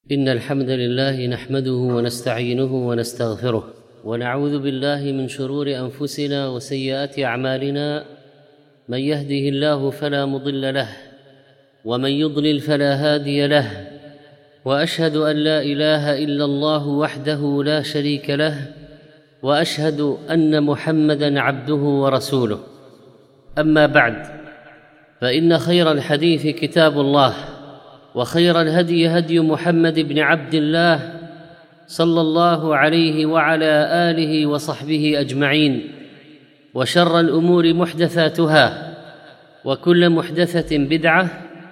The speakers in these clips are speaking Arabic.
إن الحمد لله نحمده ونستعينه ونستغفره ونعوذ بالله من شرور أنفسنا وسيئات أعمالنا. من يهده الله فلا مضل له ومن يضلل فلا هادي له، وأشهد أن لا إله إلا الله وحده لا شريك له، وأشهد أن محمدًا عبده ورسوله. أما بعد، فإن خير الحديث كتاب الله، وخير الهدي هدي محمد بن عبد الله صلى الله عليه وعلى آله وصحبه أجمعين، وشر الأمور محدثاتها، وكل محدثة بدعة،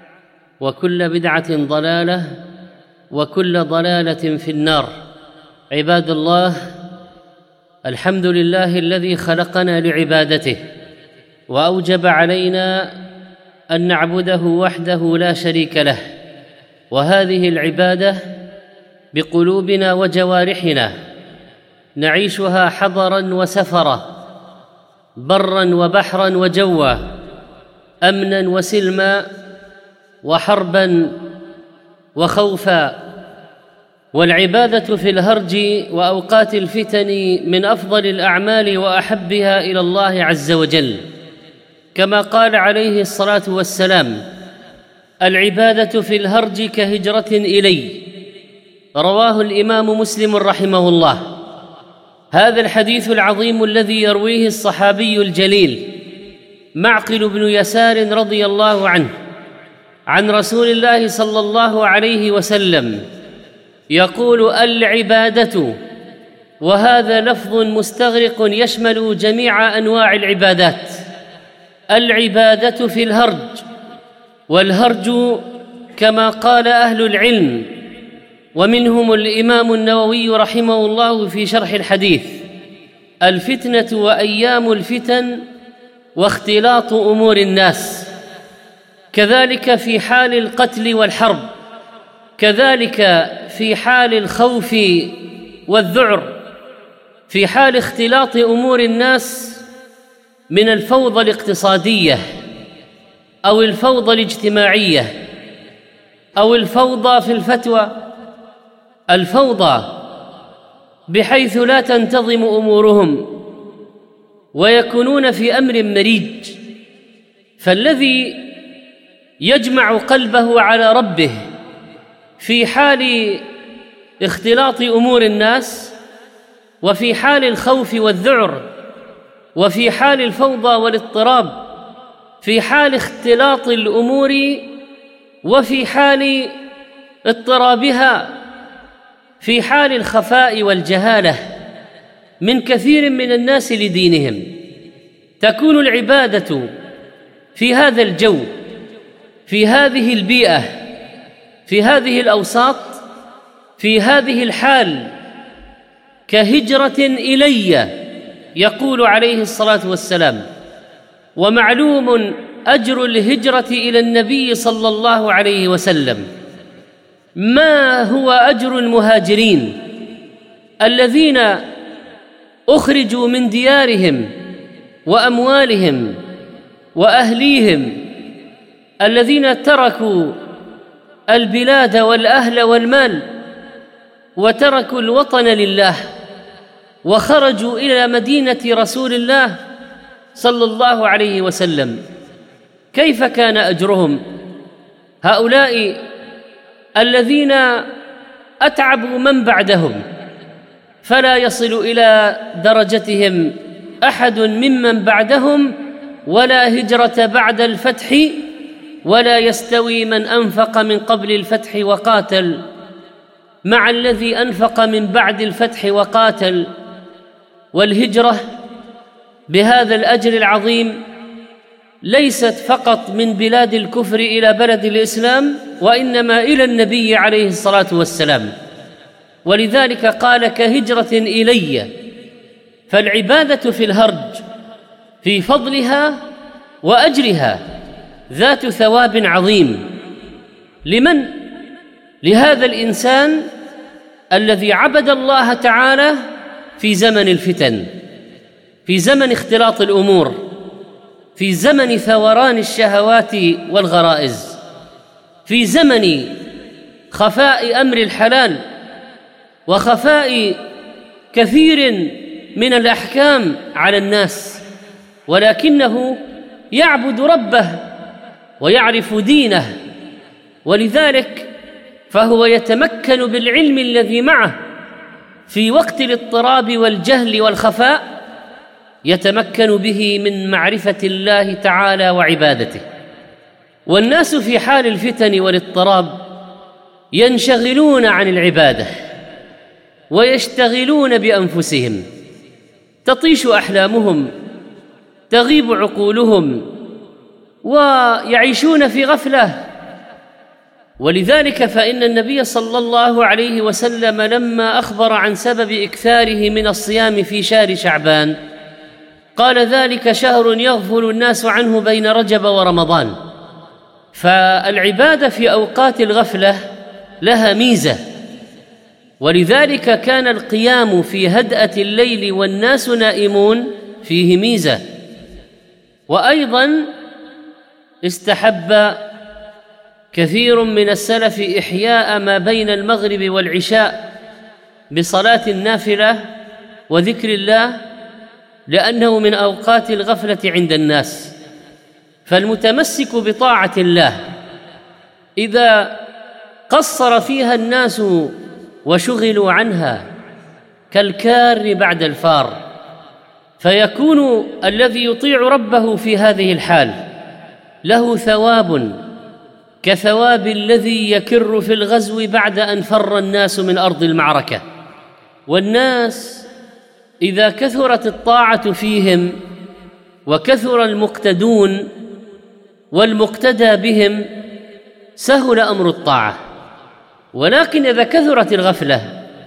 وكل بدعة ضلالة، وكل ضلالة في النار. عباد الله، الحمد لله الذي خلقنا لعبادته، وأوجب علينا أن نعبده وحده لا شريك له، وهذه العبادة بقلوبنا وجوارحنا نعيشها حضراً وسفراً، براً وبحراً وجواً، أمناً وسلماً، وحرباً وخوفاً. والعبادة في الهرج وأوقات الفتن من أفضل الأعمال وأحبها إلى الله عز وجل، كما قال عليه الصلاة والسلام: العبادة في الهرج كهجرة إلي. رواه الإمام مسلم رحمه الله. هذا الحديث العظيم الذي يرويه الصحابي الجليل معقل بن يسار رضي الله عنه عن رسول الله صلى الله عليه وسلم يقول: العبادة، وهذا لفظ مستغرق يشمل جميع أنواع العبادات، العبادة في الهرج. والهرج كما قال أهل العلم، ومنهم الإمام النووي رحمه الله في شرح الحديث: الفتنة وأيام الفتن واختلاط أمور الناس، كذلك في حال القتل والحرب، كذلك في حال الخوف والذعر، في حال اختلاط أمور الناس من الفوضى الاقتصادية أو الفوضى الاجتماعية أو الفوضى في الفتوى، الفوضى بحيث لا تنتظم أمورهم ويكونون في أمر مريج. فالذي يجمع قلبه على ربه في حال اختلاط أمور الناس، وفي حال الخوف والذعر، وفي حال الفوضى والاضطراب، في حال اختلاط الأمور وفي حال اضطرابها، في حال الخفاء والجهالة من كثير من الناس لدينهم، تكون العبادة في هذا الجو، في هذه البيئة، في هذه الأوساط، في هذه الحال كهجرة إلي، يقول عليه الصلاة والسلام. ومعلوم أجر الهجرة إلى النبي صلى الله عليه وسلم. ما هو أجر المهاجرين الذين أخرجوا من ديارهم وأموالهم وأهليهم، الذين تركوا البلاد والأهل والمال وتركوا الوطن لله وخرجوا إلى مدينة رسول الله صلى الله عليه وسلم؟ كيف كان أجرهم؟ هؤلاء الذين أتعبوا من بعدهم، فلا يصل إلى درجتهم أحد ممن بعدهم، ولا هجرة بعد الفتح، ولا يستوي من أنفق من قبل الفتح وقاتل مع الذي أنفق من بعد الفتح وقاتل. والهجرة بهذا الأجر العظيم ليست فقط من بلاد الكفر إلى بلد الإسلام، وإنما إلى النبي عليه الصلاة والسلام. ولذلك قال: كهجرة إلي. فالعبادة في الهرج في فضلها وأجرها ذات ثواب عظيم. لمن؟ لهذا الإنسان الذي عبد الله تعالى في زمن الفتن، في زمن اختلاط الأمور، في زمن ثوران الشهوات والغرائز، في زمن خفاء أمر الحلال وخفاء كثير من الأحكام على الناس، ولكنه يعبد ربه ويعرف دينه، ولذلك فهو يتمكن بالعلم الذي معه في وقت الاضطراب والجهل والخفاء، يتمكن به من معرفة الله تعالى وعبادته. والناس في حال الفتن والاضطراب ينشغلون عن العبادة ويشتغلون بأنفسهم، تطيش أحلامهم، تغيب عقولهم، ويعيشون في غفلة. ولذلك فإن النبي صلى الله عليه وسلم لما أخبر عن سبب إكثاره من الصيام في شهر شعبان قال: ذلك شهر يغفل الناس عنه بين رجب ورمضان. فالعبادة في أوقات الغفلة لها ميزة، ولذلك كان القيام في هدأة الليل والناس نائمون فيه ميزة. وأيضاً استحب كثير من السلف إحياء ما بين المغرب والعشاء بصلاة النافلة وذكر الله، لأنه من أوقات الغفلة عند الناس. فالمتمسك بطاعة الله إذا قصر فيها الناس وشغلوا عنها كالكار بعد الفار، فيكون الذي يطيع ربه في هذه الحال له ثواب كثواب الذي يكر في الغزو بعد أن فر الناس من أرض المعركة. والناس إذا كثرت الطاعة فيهم وكثر المقتدون والمقتدى بهم سهل أمر الطاعة، ولكن إذا كثرت الغفلة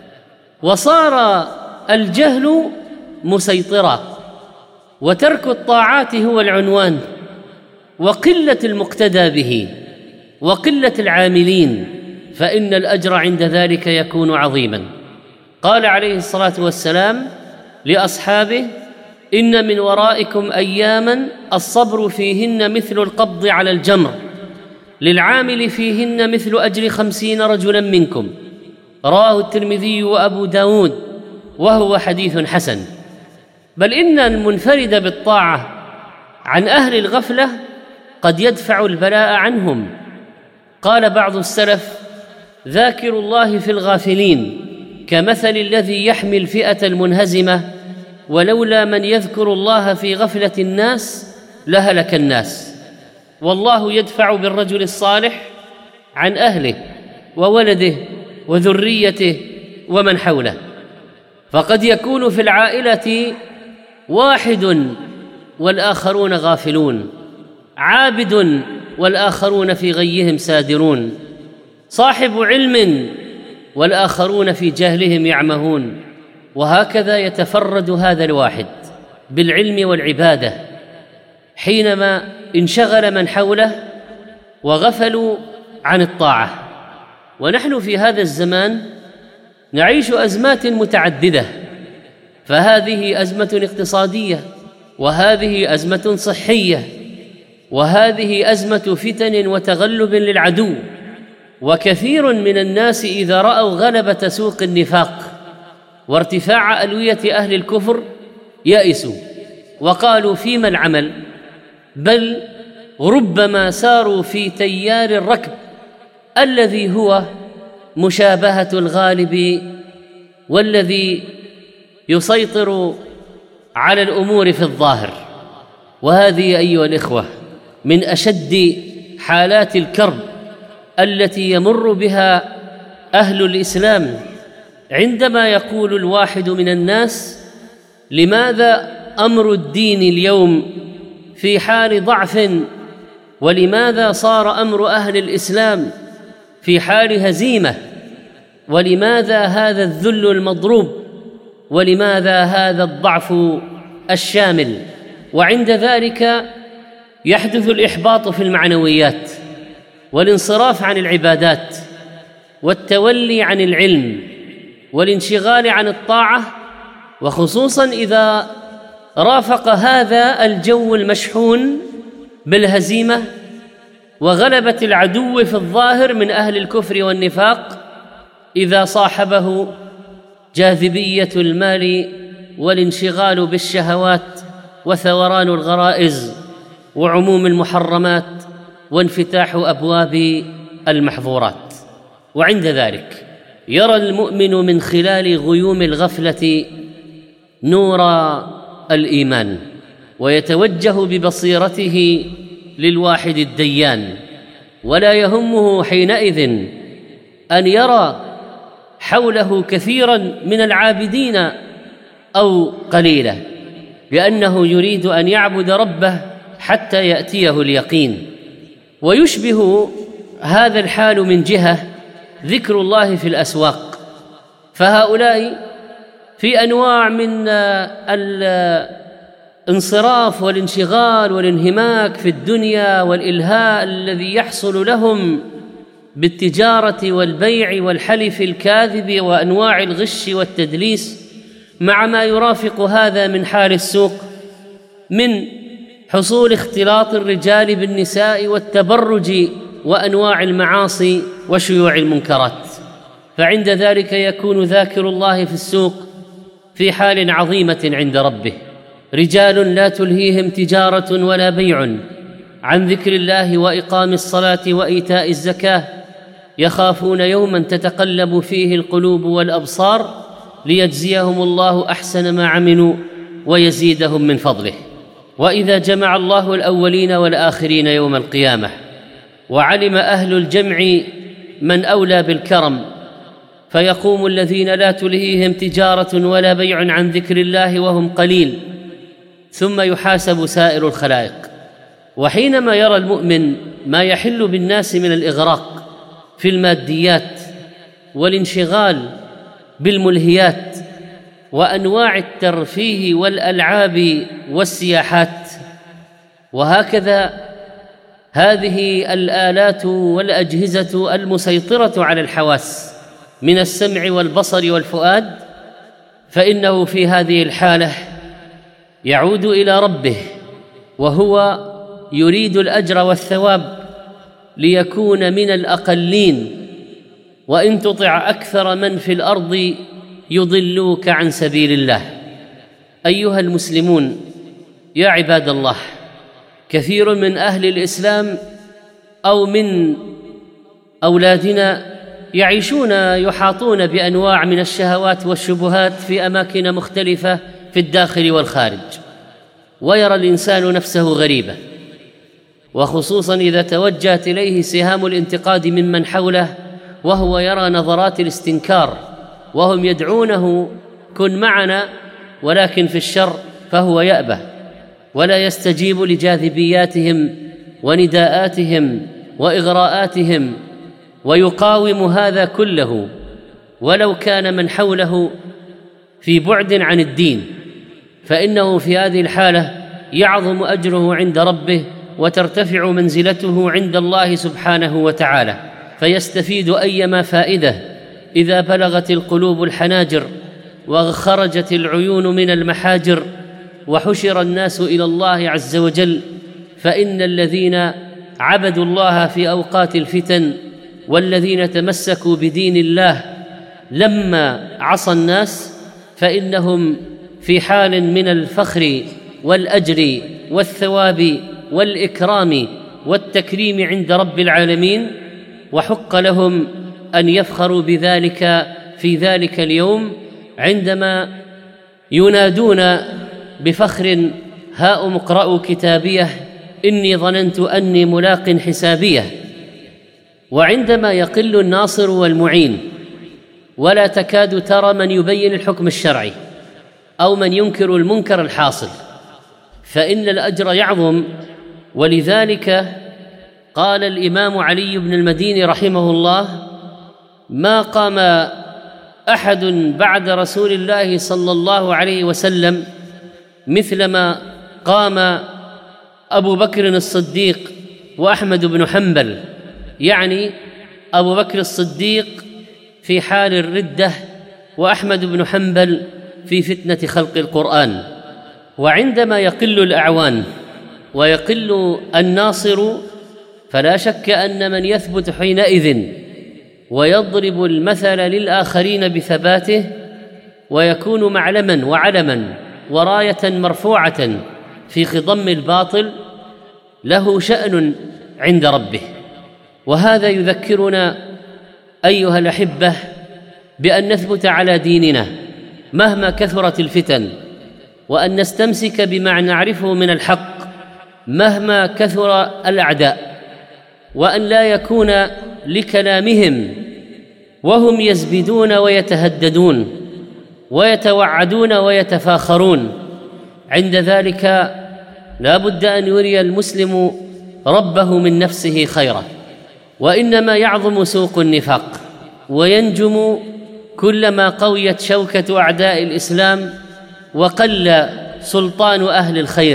وصار الجهل مسيطرا وترك الطاعات هو العنوان وقلة المقتدى به وقلة العاملين، فإن الأجر عند ذلك يكون عظيما. قال عليه الصلاة والسلام لأصحابه: إن من ورائكم أياما الصبر فيهن مثل القبض على الجمر، للعامل فيهن مثل أجر 50 رجلا منكم. رواه الترمذي وأبو داود وهو حديث حسن. بل إن المنفرد بالطاعة عن أهل الغفلة قد يدفع البلاء عنهم. قال بعض السلف: ذاكر الله في الغافلين كمثل الذي يحمي الفئة المنهزمة، ولولا من يذكر الله في غفلة الناس لهلك الناس. والله يدفع بالرجل الصالح عن أهله وولده وذريته ومن حوله. فقد يكون في العائلة واحد والآخرون غافلون، عابد والآخرون في غيهم سادرون، صاحب علم والآخرون في جهلهم يعمهون. وهكذا يتفرد هذا الواحد بالعلم والعبادة حينما انشغل من حوله وغفلوا عن الطاعة. ونحن في هذا الزمان نعيش أزمات متعددة، فهذه أزمة اقتصادية، وهذه أزمة صحية، وهذه أزمة فتن وتغلب للعدو. وكثير من الناس إذا رأوا غلبة سوق النفاق وارتفاع ألوية أهل الكفر يأسوا وقالوا: فيما العمل؟ بل ربما ساروا في تيار الركب الذي هو مشابهة الغالب والذي يسيطر على الأمور في الظاهر. وهذه أيها الإخوة من أشد حالات الكرب التي يمر بها أهل الإسلام، عندما يقول الواحد من الناس: لماذا أمر الدين اليوم في حال ضعف؟ ولماذا صار أمر أهل الإسلام في حال هزيمة؟ ولماذا هذا الذل المضروب؟ ولماذا هذا الضعف الشامل؟ وعند ذلك يحدث الإحباط في المعنويات والانصراف عن العبادات والتولي عن العلم والانشغال عن الطاعة، وخصوصاً إذا رافق هذا الجو المشحون بالهزيمة وغلبة العدو في الظاهر من أهل الكفر والنفاق إذا صاحبه جاذبية المال والانشغال بالشهوات وثوران الغرائز وعموم المحرمات وانفتاح أبواب المحظورات. وعند ذلك يرى المؤمن من خلال غيوم الغفلة نور الإيمان، ويتوجه ببصيرته للواحد الديان، ولا يهمه حينئذ أن يرى حوله كثيرا من العابدين أو قليلا، لأنه يريد أن يعبد ربه حتى يأتيه اليقين. ويشبه هذا الحال من جهة ذكر الله في الأسواق، فهؤلاء في أنواع من الانصراف والانشغال والانهماك في الدنيا والإلهاء الذي يحصل لهم بالتجارة والبيع والحلف الكاذب وأنواع الغش والتدليس، مع ما يرافق هذا من حال السوق من حصول اختلاط الرجال بالنساء والتبرج وأنواع المعاصي وشيوع المنكرات. فعند ذلك يكون ذاكر الله في السوق في حال عظيمة عند ربه. رجال لا تلهيهم تجارة ولا بيع عن ذكر الله وإقام الصلاة وإيتاء الزكاة، يخافون يوما تتقلب فيه القلوب والأبصار ليجزيهم الله أحسن ما عملوا ويزيدهم من فضله. وإذا جمع الله الأولين والآخرين يوم القيامة وعلم أهل الجمع من أولى بالكرم، فيقوم الذين لا تلهيهم تجارة ولا بيع عن ذكر الله وهم قليل، ثم يحاسب سائر الخلائق. وحينما يرى المؤمن ما يحل بالناس من الإغراق في الماديات والانشغال بالملهيات وأنواع الترفيه والألعاب والسياحات، وهكذا هذه الآلات والأجهزة المسيطرة على الحواس من السمع والبصر والفؤاد، فإنه في هذه الحالة يعود إلى ربه وهو يريد الأجر والثواب ليكون من الأقلين، وإن تطع أكثر من في الأرض يضلوك عن سبيل الله. أيها المسلمون، يا عباد الله، كثير من أهل الإسلام أو من أولادنا يعيشون يحاطون بأنواع من الشهوات والشبهات في أماكن مختلفة في الداخل والخارج، ويرى الإنسان نفسه غريبة، وخصوصا إذا توجهت إليه سهام الانتقاد ممن حوله وهو يرى نظرات الاستنكار وهم يدعونه كن معنا، ولكن في الشر فهو يأبه ولا يستجيب لجاذبياتهم ونداءاتهم وإغراءاتهم، ويقاوم هذا كله ولو كان من حوله في بعد عن الدين، فإنه في هذه الحالة يعظم أجره عند ربه وترتفع منزلته عند الله سبحانه وتعالى، فيستفيد أيما فائدة إذا بلغت القلوب الحناجر وخرجت العيون من المحاجر وحشر الناس إلى الله عز وجل. فإن الذين عبدوا الله في أوقات الفتن والذين تمسكوا بدين الله لما عصى الناس فإنهم في حال من الفخر والأجر والثواب والإكرام والتكريم عند رب العالمين، وحق لهم أن يفخروا بذلك في ذلك اليوم عندما ينادون بفخر: هاؤم اقرأوا كتابيه إني ظننت أني ملاق حسابيه. وعندما يقل الناصر والمعين ولا تكاد ترى من يبين الحكم الشرعي أو من ينكر المنكر الحاصل، فإن الأجر يعظم. ولذلك قال الإمام علي بن المديني رحمه الله: ما قام أحد بعد رسول الله صلى الله عليه وسلم مثلما قام أبو بكر الصديق وأحمد بن حنبل، يعني أبو بكر الصديق في حال الردة وأحمد بن حنبل في فتنة خلق القرآن. وعندما يقل الأعوان ويقل الناصر فلا شك أن من يثبت حينئذ ويضرب المثل للآخرين بثباته ويكون معلما وعلما وراية مرفوعة في خضم الباطل له شأن عند ربه. وهذا يذكرنا أيها الأحبة بأن نثبت على ديننا مهما كثرت الفتن، وأن نستمسك بما نعرفه من الحق مهما كثر الأعداء، وأن لا يكون لكلامهم وهم يزبدون ويتهددون ويتوعدون ويتفاخرون. عند ذلك لا بد أن يري المسلم ربه من نفسه خيرا، وإنما يعظم سوق النفاق وينجم كلما قويت شوكة أعداء الإسلام وقل سلطان أهل الخير.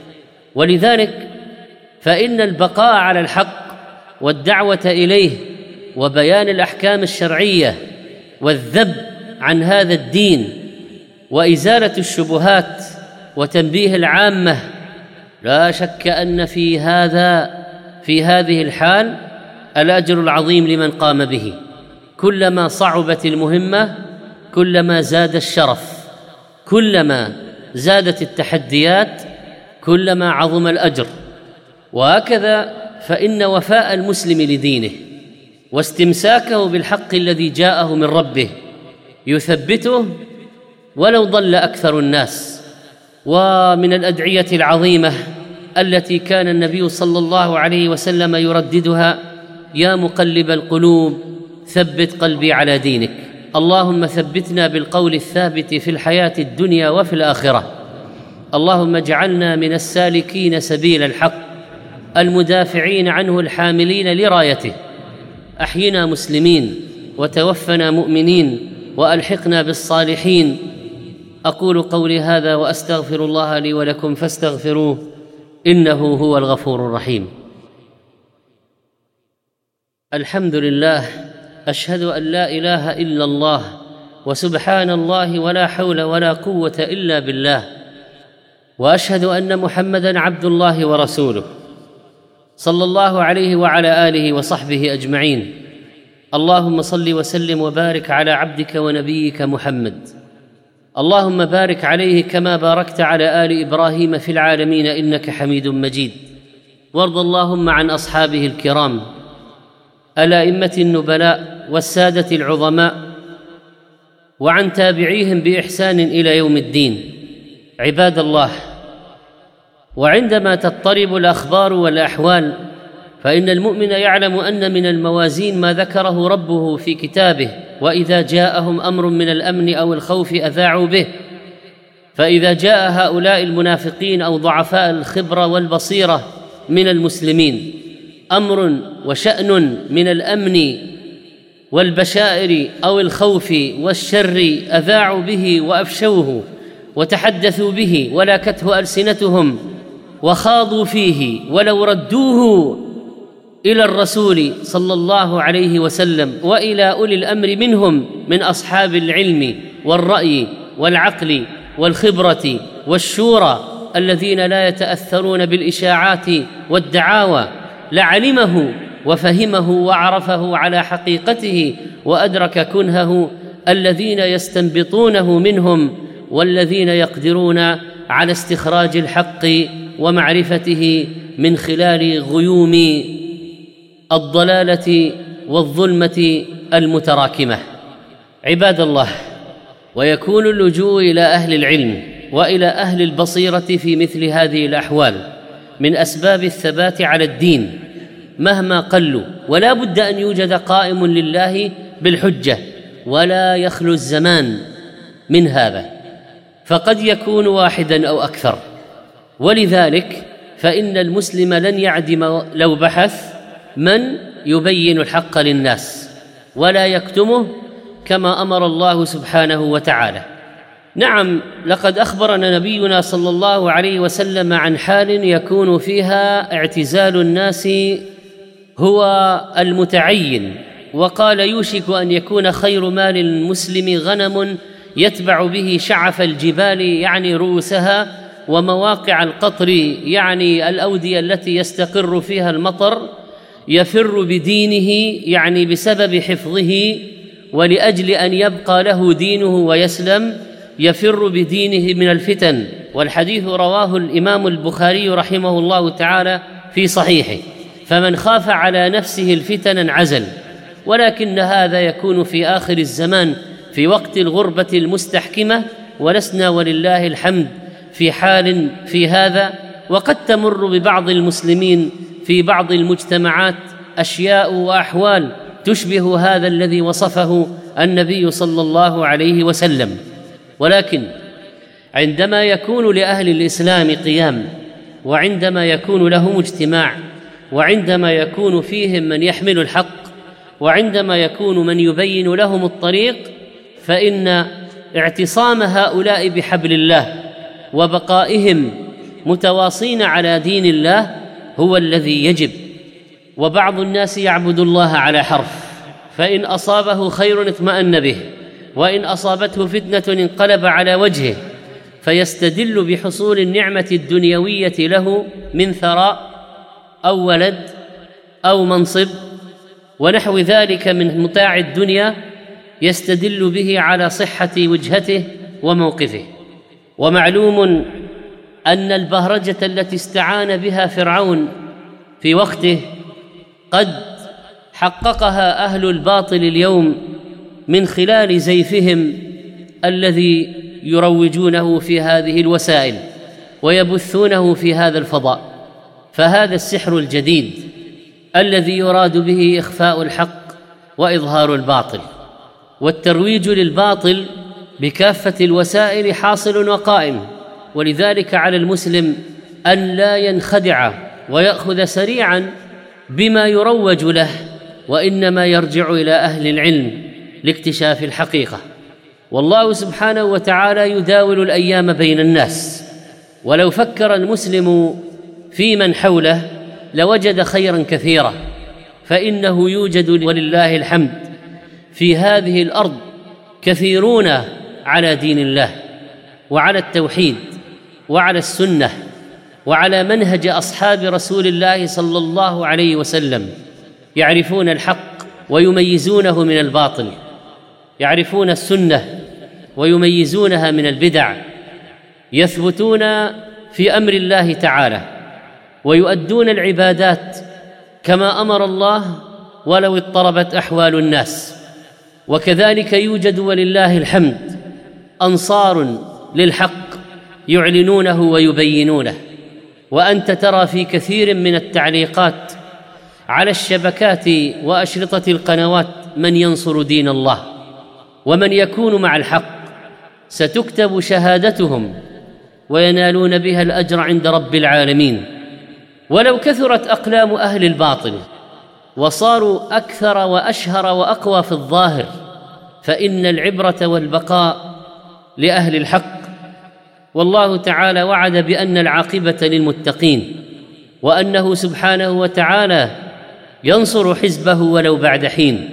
ولذلك فإن البقاء على الحق والدعوة إليه وبيان الأحكام الشرعية والذب عن هذا الدين وإزالة الشبهات وتنبيه العامة، لا شك أن في هذه الحال الأجر العظيم لمن قام به. كلما صعبت المهمة كلما زاد الشرف، كلما زادت التحديات كلما عظم الأجر. وهكذا فإن وفاء المسلم لدينه واستمساكه بالحق الذي جاءه من ربه يثبته ولو ضل أكثر الناس. ومن الأدعية العظيمة التي كان النبي صلى الله عليه وسلم يرددها: يا مقلب القلوب ثبت قلبي على دينك. اللهم ثبتنا بالقول الثابت في الحياة الدنيا وفي الآخرة. اللهم اجعلنا من السالكين سبيل الحق المدافعين عنه الحاملين لرايته. أحينا مسلمين وتوفنا مؤمنين وألحقنا بالصالحين. أقول قولي هذا وأستغفر الله لي ولكم فاستغفروه إنه هو الغفور الرحيم. الحمد لله، أشهد أن لا إله إلا الله وسبحان الله ولا حول ولا قوة إلا بالله، وأشهد أن محمدًا عبد الله ورسوله صلى الله عليه وعلى آله وصحبه أجمعين. اللهم صل وسلم وبارك على عبدك ونبيك محمد. اللهم بارك عليه كما باركت على آل إبراهيم في العالمين إنك حميد مجيد. وارض اللهم عن أصحابه الكرام الأئمة النبلاء والسادة العظماء وعن تابعيهم بإحسان إلى يوم الدين. عباد الله، وعندما تضطرب الأخبار والأحوال فإن المؤمن يعلم أن من الموازين ما ذكره ربه في كتابه: وإذا جاءهم أمر من الأمن أو الخوف أذاعوا به. فإذا جاء هؤلاء المنافقين أو ضعفاء الخبرة والبصيرة من المسلمين أمر وشأن من الأمن والبشائر أو الخوف والشر أذاعوا به وأفشوه وتحدثوا به ولاكته ألسنتهم وخاضوا فيه، ولو ردوه إلى الرسول صلى الله عليه وسلم وإلى أولي الأمر منهم من أصحاب العلم والرأي والعقل والخبرة والشورى الذين لا يتأثرون بالإشاعات والدعاوى لعلمه وفهمه وعرفه على حقيقته وأدرك كنهه الذين يستنبطونه منهم والذين يقدرون على استخراج الحق ومعرفته من خلال غيوم الضلالة والظلمة المتراكمة. عباد الله، ويكون اللجوء إلى أهل العلم وإلى أهل البصيرة في مثل هذه الأحوال من أسباب الثبات على الدين مهما قلوا، ولا بد أن يوجد قائم لله بالحجة، ولا يخلو الزمان من هذا، فقد يكون واحدا أو أكثر. ولذلك فإن المسلم لن يعدم لو بحث من يبين الحق للناس ولا يكتمه كما أمر الله سبحانه وتعالى. نعم، لقد أخبرنا نبينا صلى الله عليه وسلم عن حال يكون فيها اعتزال الناس هو المتعين، وقال: يوشك أن يكون خير مال المسلم غنم يتبع به شعف الجبال، يعني رؤوسها، ومواقع القطر، يعني الأودية التي يستقر فيها المطر، يفر بدينه، يعني بسبب حفظه ولأجل أن يبقى له دينه ويسلم، يفر بدينه من الفتن. والحديث رواه الإمام البخاري رحمه الله تعالى في صحيحه: فمن خاف على نفسه الفتن انعزل. ولكن هذا يكون في آخر الزمان في وقت الغربة المستحكمة، ولسنا ولله الحمد في حال في هذا. وقد تمر ببعض المسلمين في بعض المجتمعات أشياء وأحوال تشبه هذا الذي وصفه النبي صلى الله عليه وسلم. ولكن عندما يكون لأهل الإسلام قيام، وعندما يكون لهم اجتماع، وعندما يكون فيهم من يحمل الحق، وعندما يكون من يبين لهم الطريق، فإن اعتصام هؤلاء بحبل الله وبقائهم متواصين على دين الله هو الذي يجب. وبعض الناس يعبد الله على حرف، فإن أصابه خير اطمأن به، وإن أصابته فتنة انقلب على وجهه، فيستدل بحصول النعمة الدنيوية له من ثراء أو ولد أو منصب ونحو ذلك من متاع الدنيا، يستدل به على صحة وجهته وموقفه. ومعلوم أن البهرجة التي استعان بها فرعون في وقته قد حققها أهل الباطل اليوم من خلال زيفهم الذي يروجونه في هذه الوسائل ويبثونه في هذا الفضاء. فهذا السحر الجديد الذي يراد به إخفاء الحق وإظهار الباطل، والترويج للباطل بكافة الوسائل حاصل وقائم. ولذلك على المسلم أن لا ينخدع ويأخذ سريعا بما يروج له، وإنما يرجع إلى أهل العلم لاكتشاف الحقيقة. والله سبحانه وتعالى يداول الأيام بين الناس، ولو فكر المسلم في من حوله لوجد خيرا كثيرا، فإنه يوجد ولله الحمد في هذه الأرض كثيرون على دين الله وعلى التوحيد وعلى السنة وعلى منهج أصحاب رسول الله صلى الله عليه وسلم، يعرفون الحق ويميزونه من الباطل، يعرفون السنة ويميزونها من البدع، يثبتون في أمر الله تعالى ويؤدون العبادات كما أمر الله ولو اضطربت أحوال الناس. وكذلك يوجد ولله الحمد أنصار للحق يعلنونه ويبينونه. وأنت ترى في كثير من التعليقات على الشبكات وأشرطة القنوات من ينصر دين الله ومن يكون مع الحق، ستكتب شهادتهم وينالون بها الأجر عند رب العالمين. ولو كثرت أقلام أهل الباطل وصاروا أكثر وأشهر وأقوى في الظاهر، فإن العبرة والبقاء لأهل الحق. والله تعالى وعد بأن العاقبة للمتقين، وأنه سبحانه وتعالى ينصر حزبه ولو بعد حين.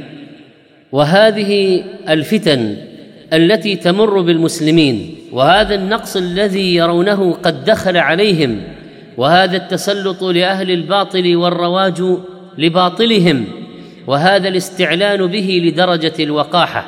وهذه الفتن التي تمر بالمسلمين، وهذا النقص الذي يرونه قد دخل عليهم، وهذا التسلط لأهل الباطل والرواج لباطلهم، وهذا الاستعلان به لدرجة الوقاحة،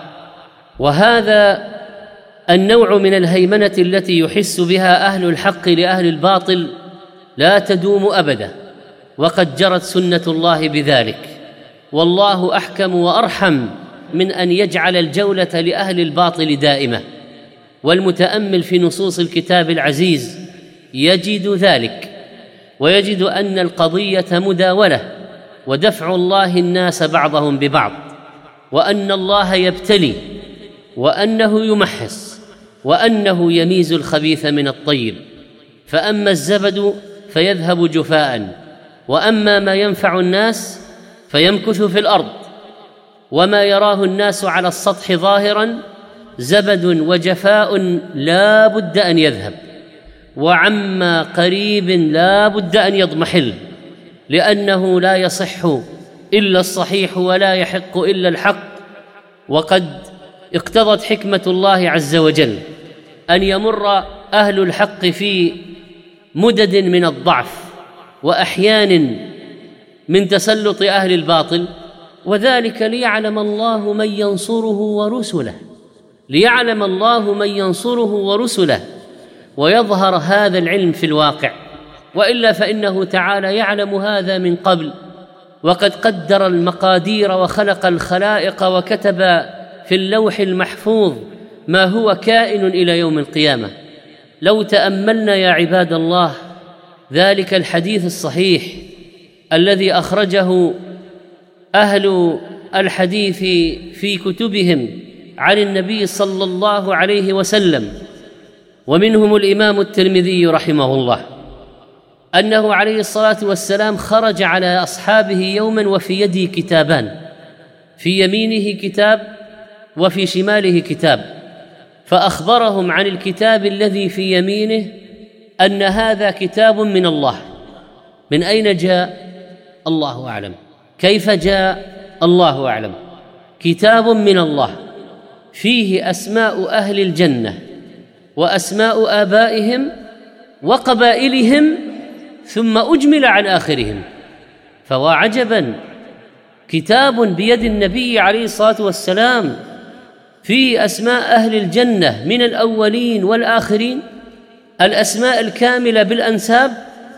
وهذا النوع من الهيمنة التي يحس بها أهل الحق لأهل الباطل لا تدوم أبدا، وقد جرت سنة الله بذلك. والله أحكم وأرحم من أن يجعل الجولة لأهل الباطل دائمة. والمتأمل في نصوص الكتاب العزيز يجد ذلك، ويجد أن القضية مداولة ودفع الله الناس بعضهم ببعض، وأن الله يبتلي، وأنه يمحص، وأنه يميز الخبيث من الطيب. فأما الزبد فيذهب جفاء، وأما ما ينفع الناس فيمكث في الأرض. وما يراه الناس على السطح ظاهرا زبد وجفاء لا بد أن يذهب، وعما قريب لا بد أن يضمحل، لأنه لا يصح إلا الصحيح ولا يحق إلا الحق. وقد اقتضت حكمة الله عز وجل أن يمر أهل الحق في مدد من الضعف وأحيان من تسلط أهل الباطل، وذلك ليعلم الله من ينصره ورسله، ليعلم الله من ينصره ورسله ويظهر هذا العلم في الواقع، وإلا فإنه تعالى يعلم هذا من قبل، وقد قدر المقادير وخلق الخلائق وكتب في اللوح المحفوظ ما هو كائن إلى يوم القيامة. لو تأملنا يا عباد الله ذلك الحديث الصحيح الذي أخرجه أهل الحديث في كتبهم عن النبي صلى الله عليه وسلم، ومنهم الإمام الترمذي رحمه الله، أنه عليه الصلاة والسلام خرج على أصحابه يوما وفي يده كتابان، في يمينه كتاب وفي شماله كتاب، فأخبرهم عن الكتاب الذي في يمينه أن هذا كتاب من الله. من أين جاء؟ الله أعلم. كيف جاء؟ الله أعلم. كتاب من الله فيه أسماء أهل الجنة وأسماء آبائهم وقبائلهم، ثم أجمل عن آخرهم. فوعجبا، كتاب بيد النبي عليه الصلاة والسلام فيه أسماء أهل الجنة من الأولين والآخرين، الأسماء الكاملة بالأنساب،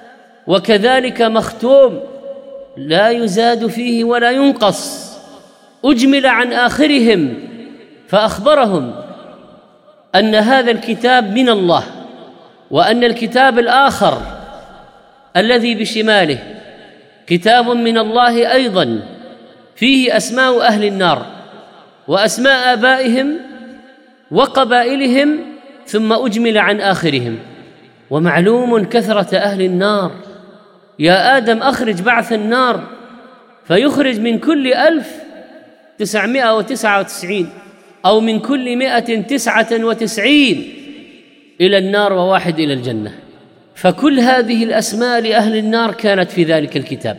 وكذلك مختوم لا يزاد فيه ولا ينقص، أجمل عن آخرهم، فأخبرهم أن هذا الكتاب من الله، وأن الكتاب الآخر الذي بشماله كتاب من الله أيضا فيه أسماء أهل النار وأسماء آبائهم وقبائلهم، ثم أجمل عن آخرهم. ومعلوم كثرة أهل النار. يا آدم أخرج بعث النار، فيخرج من كل 1999 أو من كل 199 إلى النار وواحد إلى الجنة. فكل هذه الأسماء لأهل النار كانت في ذلك الكتاب.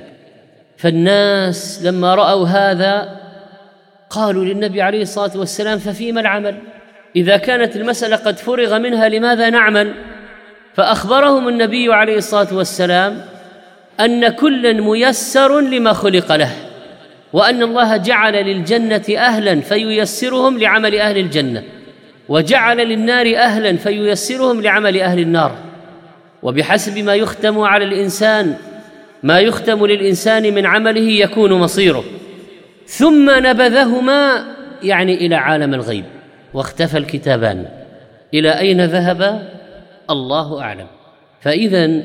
فالناس لما رأوا هذا قالوا للنبي عليه الصلاة والسلام: ففيما العمل؟ إذا كانت المسألة قد فرغ منها لماذا نعمل؟ فأخبرهم النبي عليه الصلاة والسلام أن كلا ميسر لما خلق له، وأن الله جعل للجنة أهلا فييسرهم لعمل أهل الجنة، وجعل للنار أهلا فييسرهم لعمل أهل النار، وبحسب ما يختم على الإنسان، ما يختم للإنسان من عمله يكون مصيره. ثم نبذهما، يعني إلى عالم الغيب، واختفى الكتابان. إلى أين ذهب؟ الله أعلم. فإذا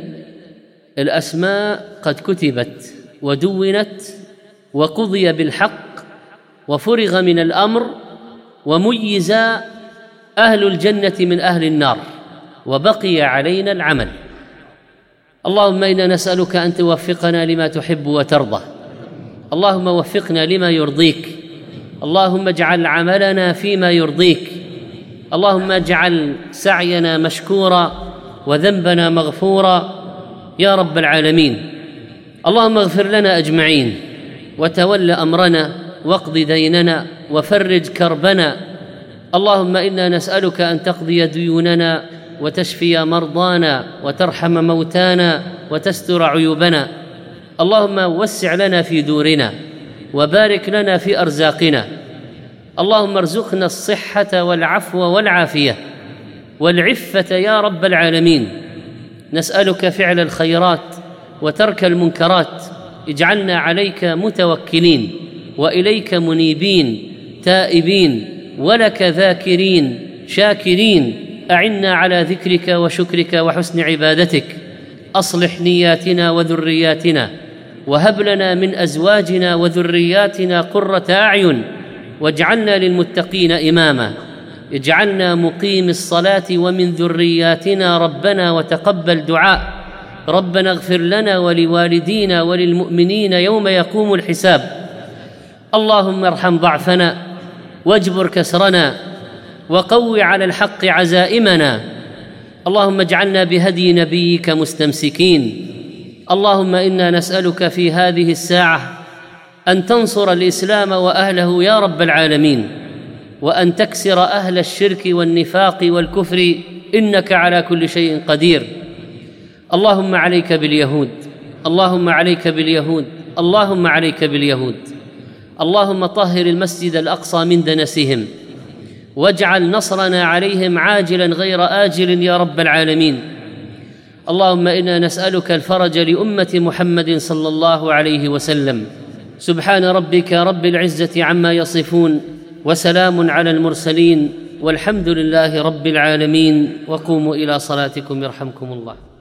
الأسماء قد كتبت ودونت وقضي بالحق وفرغ من الأمر، وميز أهل الجنة من أهل النار، وبقي علينا العمل. اللهم إنا نسألك أن توفقنا لما تحب وترضى. اللهم وفقنا لما يرضيك. اللهم اجعل عملنا فيما يرضيك. اللهم اجعل سعينا مشكورا وذنبنا مغفورا يا رب العالمين. اللهم اغفر لنا أجمعين، وتول أمرنا، واقض ديننا، وفرج كربنا. اللهم إنا نسألك أن تقضي ديوننا، وتشفي مرضانا، وترحم موتانا، وتستر عيوبنا. اللهم وسع لنا في دورنا، وبارك لنا في أرزاقنا. اللهم ارزقنا الصحة والعفو والعافية والعفة يا رب العالمين. نسألك فعل الخيرات وترك المنكرات. اجعلنا عليك متوكلين، وإليك منيبين تائبين، ولك ذاكرين شاكرين. أعنا على ذكرك وشكرك وحسن عبادتك. أصلح نياتنا وذرياتنا، وهب لنا من أزواجنا وذرياتنا قرة أعين، واجعلنا للمتقين إماما. اجعلنا مقيم الصلاة ومن ذرياتنا ربنا، وتقبل دعاء. ربنا اغفر لنا ولوالدينا وللمؤمنين يوم يقوم الحساب. اللهم ارحم ضعفنا، واجبر كسرنا، وقو على الحق عزائمنا. اللهم اجعلنا بهدي نبيك مستمسكين. اللهم إنا نسألك في هذه الساعة أن تنصر الإسلام وأهله يا رب العالمين، وأن تكسر أهل الشرك والنفاق والكفر، إنك على كل شيء قدير. اللهم عليك باليهود، اللهم عليك باليهود، اللهم عليك باليهود، اللهم طهر المسجد الأقصى من دنسهم، واجعل نصرنا عليهم عاجلا غير آجل يا رب العالمين. اللهم إنا نسألك الفرج لأمة محمد صلى الله عليه وسلم. سبحان ربك رب العزة عما يصفون، وسلام على المرسلين، والحمد لله رب العالمين. وقوموا إلى صلاتكم يرحمكم الله.